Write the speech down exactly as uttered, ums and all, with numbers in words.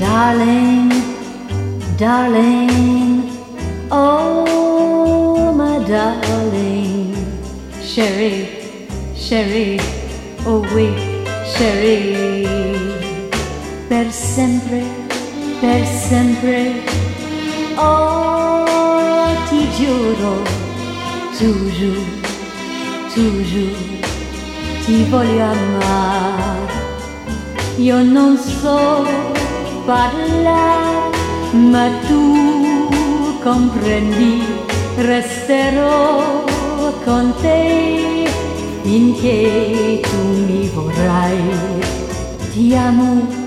Darling, darling, oh my darling. Chérie, chérie, oh oui, chérie. Per sempre, per sempre, oh ti giuro, toujours, toujours, ti voglio amare. Io non so parlare, ma tu comprendi, resterò con te finché tu mi vorrai. Ti amo